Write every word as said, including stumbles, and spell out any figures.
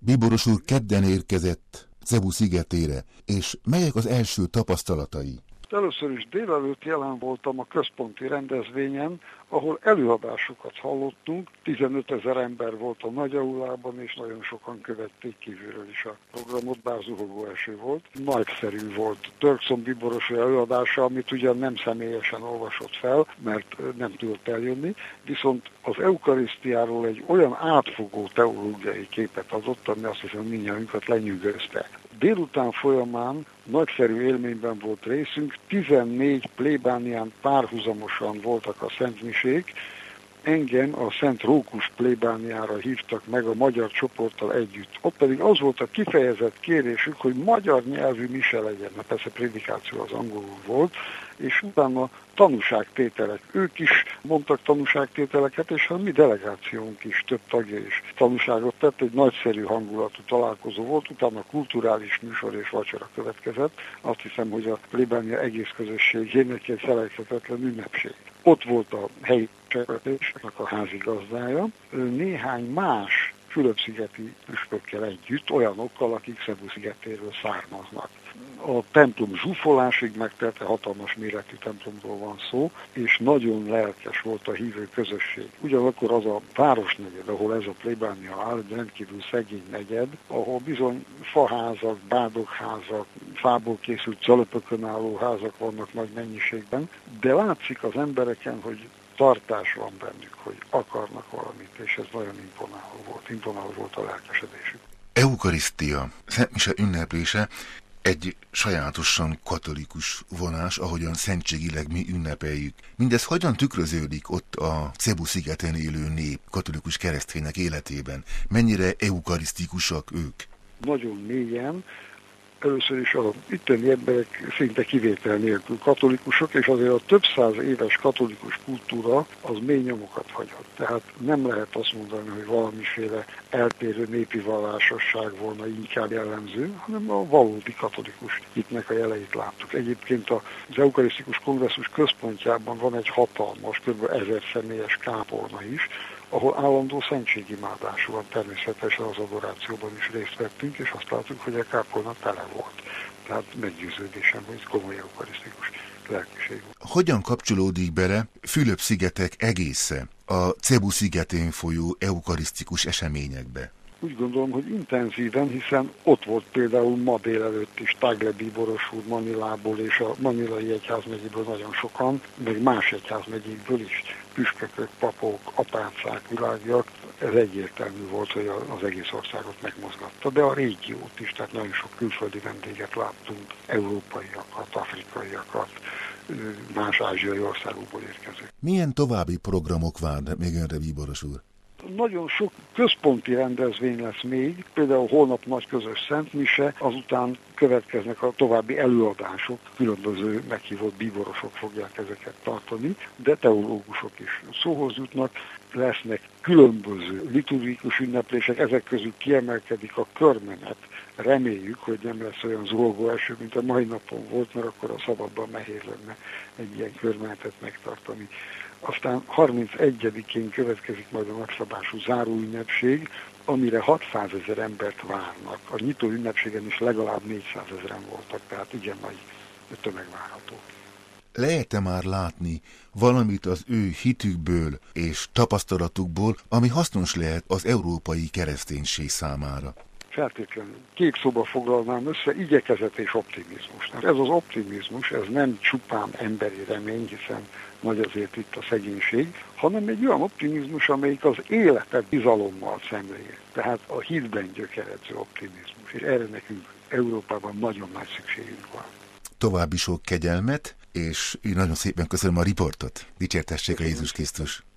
Bíboros úr kedden érkezett Cebu szigetére, és melyek az első tapasztalatai? Először is délelőtt jelen voltam a központi rendezvényen, ahol előadásokat hallottunk, tizenötezer ember volt a nagy aulában, és nagyon sokan követték kívülről is a programot, bár zuhogó eső volt. Nagyszerű volt Törkson Bíboros előadása, amit ugyan nem személyesen olvasott fel, mert nem tudott eljönni, viszont az eukarisztiáról egy olyan átfogó teológiai képet adott, ami azt hiszem mindnyájunkat lenyűgözte. Délután folyamán nagyszerű élményben volt részünk, tizennégy plébánián párhuzamosan voltak a szentmisék, engem a Szent Rókus plébániára hívtak meg a magyar csoporttal együtt. Ott pedig az volt a kifejezett kérésük, hogy magyar nyelvű mise legyen, mert persze prédikáció az angolul volt, és utána tanúságtételek. Ők is mondtak tanúságtételeket, és a mi delegációnk is, több tagja is tanúságot tett, egy nagyszerű hangulatú találkozó volt, utána kulturális műsor és vacsora következett. Azt hiszem, hogy a plébánia egész közösségének egy felejthetetlen ünnepség. Ott volt a helyi csepetésnek a házigazdája, néhány más Fülöp-szigeti püspökkel együtt, olyanokkal, akik Cebu szigetéről származnak. A templom zsúfolásig megtelte, hatalmas méretű templomról van szó, és nagyon lelkes volt a hívő közösség. Ugyanakkor az a városnegyed, ahol ez a plébánia áll, egy rendkívül szegény negyed, ahol bizony faházak, bádokházak, fából készült csalöpökön álló házak vannak nagy mennyiségben, de látszik az embereken, hogy tartás van bennük, hogy akarnak valamit, és ez nagyon imponáló volt, imponáló volt a lelkesedésük. Eukarisztia, szentmise ünneplése egy sajátosan katolikus vonás, ahogyan szentségileg mi ünnepeljük. Mindez hogyan tükröződik ott a Cebu szigeten élő nép katolikus keresztények életében? Mennyire eukarisztikusak ők? Nagyon mélyen. Először is az itteni emberek szinte kivétel nélkül katolikusok, és azért a több száz éves katolikus kultúra az mély nyomokat hagyott. Tehát nem lehet azt mondani, hogy valamiféle eltérő népi vallásosság volna inkább jellemző, hanem a valódi katolikus hitnek a jeleit láttuk. Egyébként az eukarisztikus kongresszus központjában van egy hatalmas, kb. ezer személyes kápolna is, ahol állandó szentségimádás van, természetesen az adorációban is részt vettünk, és azt láttuk, hogy a kápolna tele volt. Tehát meggyőződésem, hogy komoly eukarisztikus lelkiség volt. Hogyan kapcsolódik bele Fülöp-szigetek egésze a Cebu szigetén folyó eukarisztikus eseményekbe? Úgy gondolom, hogy intenzíven, hiszen ott volt például ma délelőtt is Tagle Bíboros úr Manilából, és a manilai egyházmegyéből nagyon sokan, meg más egyházmegyékből is, püspökök, papok, apácák, világiak. Ez egyértelmű volt, hogy az egész országot megmozgatta, de a régiót is, tehát nagyon sok külföldi vendéget láttunk, európaiakat, afrikaiakat, más ázsiai országokból érkezők. Milyen további programok várnak még önre, Bíboros úr? Nagyon sok központi rendezvény lesz még, például holnap nagy közös szentmise, azután következnek a további előadások, különböző meghívott bíborosok fogják ezeket tartani, de teológusok is szóhoz jutnak, lesznek különböző liturgikus ünneplések, ezek közül kiemelkedik a körmenet. Reméljük, hogy nem lesz olyan zúgó eső, mint a mai napon volt, mert akkor a szabadban nehéz lenne egy ilyen körmenetet megtartani. Aztán harmincegyedikén következik majd a nagyszabású záróünnepség, amire hatszázezer embert várnak. A nyitó ünnepségen is legalább négyszázezren voltak, tehát igen nagy tömeg várható. Lehet-e már látni valamit az ő hitükből és tapasztalatukból, ami hasznos lehet az európai kereszténység számára? Feltétlenül. Két szóba foglalnám össze, igyekezet és optimizmus. Ez az optimizmus, ez nem csupán emberi remény, hiszen nagy azért itt a szegénység, hanem egy olyan optimizmus, amelyik az életet bizalommal szemlél. Tehát a hitben gyökeredző optimizmus. És erre nekünk Európában nagyon nagy szükségünk van. További sok kegyelmet, és én nagyon szépen köszönöm a riportot. Dicsértessék a Jézus Krisztus!